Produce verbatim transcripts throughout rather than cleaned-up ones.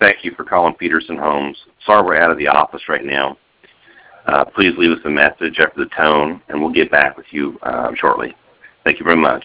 Thank you for calling Peterson Homes. Sorry we're out of the office right now. Uh, please leave us a message after the tone, and we'll get back with you uh, shortly. Thank you very much.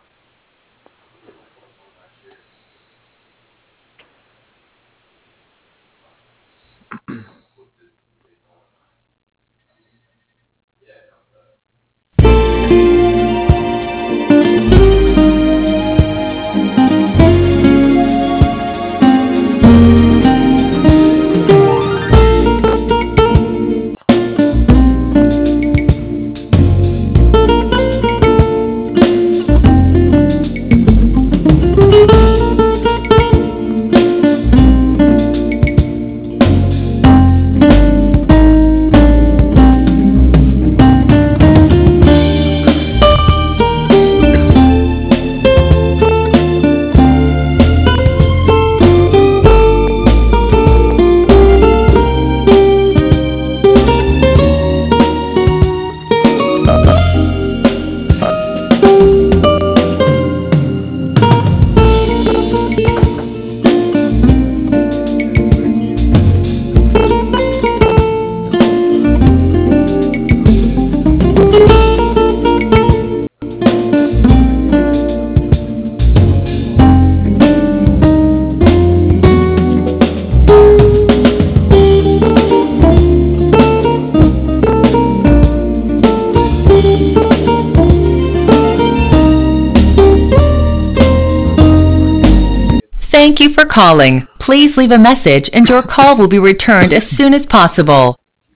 Thank you for calling. Please leave a message and your call will be returned as soon as possible.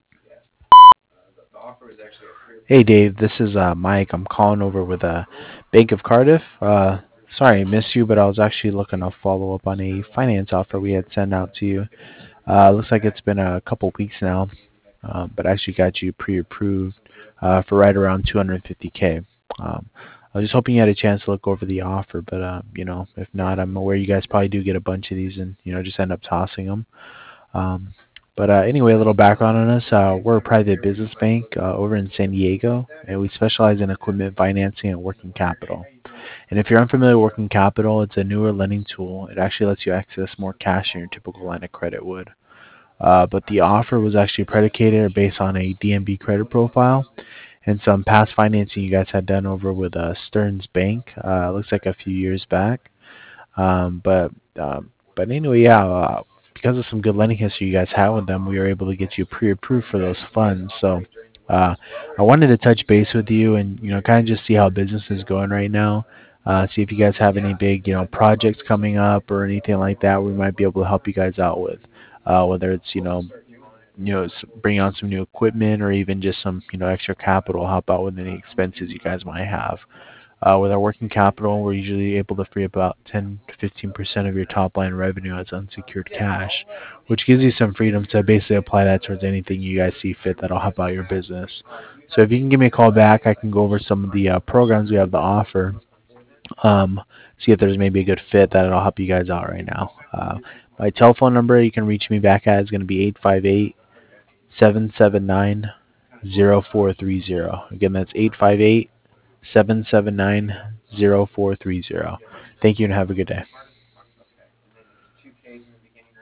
Hey Dave, this is uh, Mike. I'm calling over with uh, Bank of Cardiff. Uh, sorry I missed you, but I was actually looking to follow up on a finance offer we had sent out to you. Uh, looks like it's been a couple weeks now, um, but I actually got you pre-approved uh, for right around two hundred fifty K. Um, I was just hoping you had a chance to look over the offer, but uh, you know, if not, I'm aware you guys probably do get a bunch of these and you know just end up tossing them. Um, but uh, anyway, a little background on us. Uh, we're a private business bank uh, over in San Diego, and we specialize in equipment financing and working capital. And if you're unfamiliar with working capital, it's a newer lending tool. It actually lets you access more cash than your typical line of credit would. Uh, but the offer was actually predicated or based on a D M B credit profile and some past financing you guys had done over with uh, Stearns Bank. Uh, looks like a few years back. Um, but um, but anyway, yeah, uh, because of some good lending history you guys had with them, we were able to get you pre-approved for those funds. So uh, I wanted to touch base with you and you know kind of just see how business is going right now. Uh, see if you guys have any big you know projects coming up or anything like that we might be able to help you guys out with. Uh, whether it's you know you know s- bring on some new equipment or even just some you know extra capital, help out with any expenses you guys might have. Uh, with our working capital, we're usually able to free up about ten to fifteen percent of your top line revenue as unsecured cash, which gives you some freedom to basically apply that towards anything you guys see fit that'll help out your business. So if you can give me a call back, I can go over some of the uh, programs we have to offer, um, see if there's maybe a good fit that'll help you guys out right now. Uh, my telephone number you can reach me back at is going to be eight five eight, seven seven nine, zero four three zero. Again, that's eight five eight, seven seven nine, zero four three zero. Thank you and have a good day.